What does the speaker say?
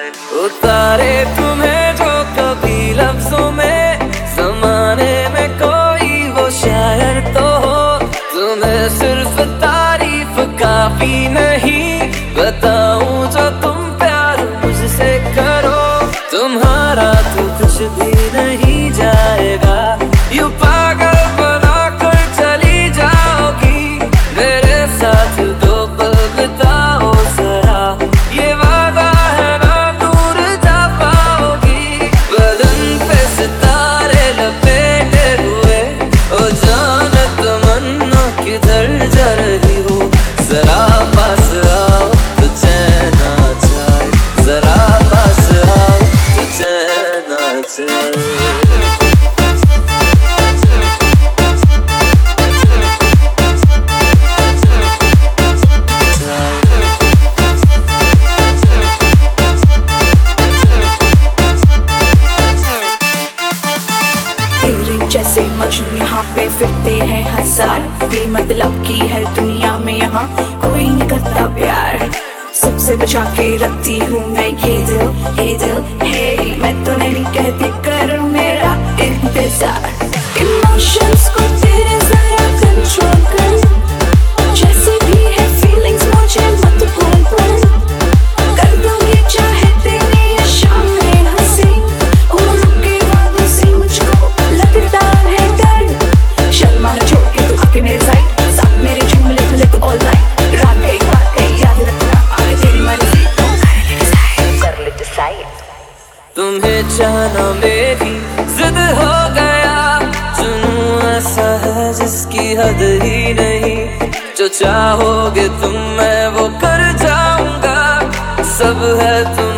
उतारे तुम्हें जो कभी लफ्जों में, जमाने में कोई वो शायर तो हो। तुम्हें सिर्फ तारीफ काफी नहीं, बताऊं जो तुम प्यार मुझसे करो। तुम्हारा तो कुछ भी नहीं जाएगा, यूं पागल बना कर चली जाओगी। मेरे साथ दो पल बिताओ जरा, ये वादा है ना दूर जा पाओगी। बदन पे सितारे लपेटे हुए, ओ जान तमन्ना किधर जा रही हो। जरा पास आओ तो चैन आ जाए, जरा पास आओ तो चैन आ जाए। जैसे मजनू यहाँ पे फिरते हैं हजार, बेमतलब की है दुनिया में यहाँ कोई नहीं करता प्यार। सबसे बचा के रखती हूँ मैं ये दिल हे। मैं तो नहीं कहती कर मेरा इंतजार, इमोशंस को तेरे जरा कंट्रोल कर। जैसे भी है फीलिंग्स मुझे मत भूल, कर दूंगी चाहे तेरी ये शाम में हंसी। और के बातों से मुझको लगता है डर, शर्मा छोड़ के तू आके मेरे साथ मेरे झूम ले तू ऑल नाइट। रात गई याद रखना, आगे तेरी मर्जी कर ले डिसाइड। तुम्हें चाहना मेरी जिद हो गया, जुनून ऐसा है जिसकी हद ही नहीं। जो चाहोगे तुम मैं वो कर जाऊंगा, सब है तुम